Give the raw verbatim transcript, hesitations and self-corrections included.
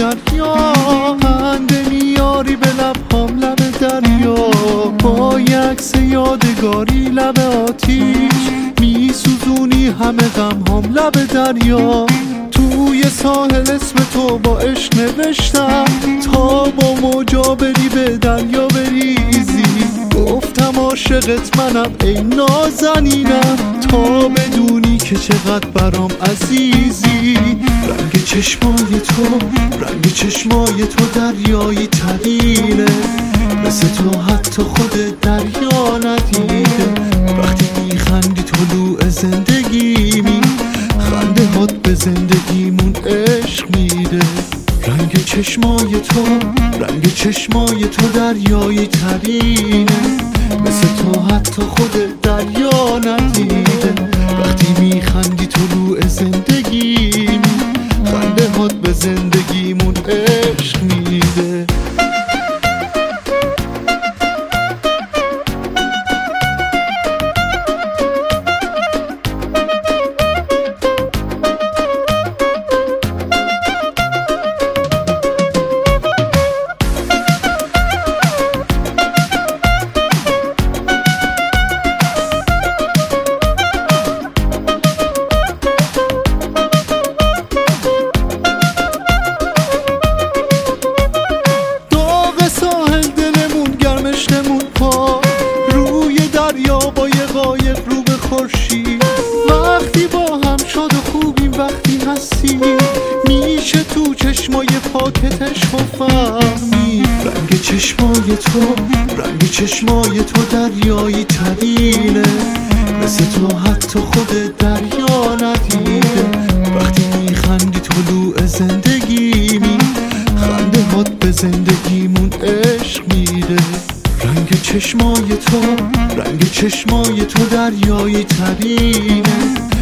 دریا، خنده میاری به لبهام لب دریا، با یکس یادگاری لب آتیش میسوزونی همه غمهام لب دریا. توی ساحل اسم تو با عشق نوشتم تا با موجا بری به دریا بریزی. گفتم عاشقت منم ای نازنینم تا بدونی که چقدر برام عزیزی. رنگ چشمای تو رنگ چشمای تو دریایی ترینه، مثل تو حتی خود دریا ندیده. وقتی میخندی طلوع زندگیمی، خنده هات به زندگیمون عشق میده. رنگ چشمای تو رنگ چشمای تو دریایی ترینه، مثل تو حتی خود دریا ندیده. وقتی میخندی طلوع زندگیمی، خنده هات به زندگیمون عشق میده. روی دریا با یه قایق رو به خورشید، وقتی با هم شاد و خوبیم وقتی هستیم، میشه تو چشمای پاکتش فهمی. رنگ چشمای تو رنگ چشمای تو دریایی ترینه، مثل تو حتی خود دریا ندیده. وقتی میخندی طلوع زندگیمی، خنده هات به زندگیمون عشق میده. رنگ چشمای تو رنگ چشمای تو دریایی ترینه،